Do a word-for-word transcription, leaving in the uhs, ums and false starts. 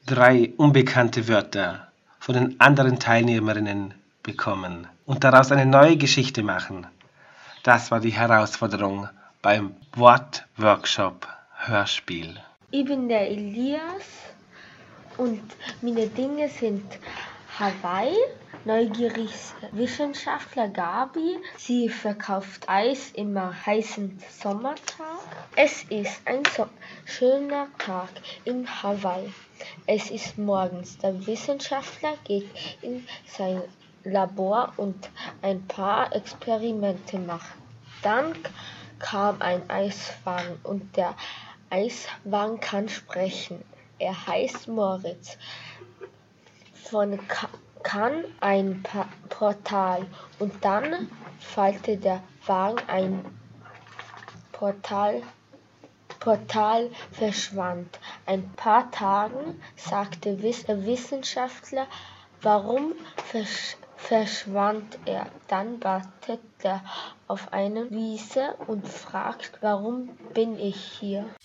drei unbekannte Wörter von den anderen Teilnehmerinnen bekommen und daraus eine neue Geschichte machen. Das war die Herausforderung beim Wortworkshop Hörspiel. Ich bin der Elias und meine Dinge sind Hawaii, neugierig Wissenschaftler Gabi. Sie verkauft Eis im heißen Sommertag. Es ist ein so schöner Tag in Hawaii. Es ist morgens. Der Wissenschaftler geht in sein Labor und ein paar Experimente macht. Dann kam ein Eiswagen und der Eiswagen kann sprechen. Er heißt Moritz. Von kann ein pa- Portal und dann fallte der Wagen ein Portal. Portal verschwand. Ein paar Tagen sagte der Wissenschaftler, warum versch- verschwand er. Dann wartet er auf einer Wiese und fragt, warum bin ich hier?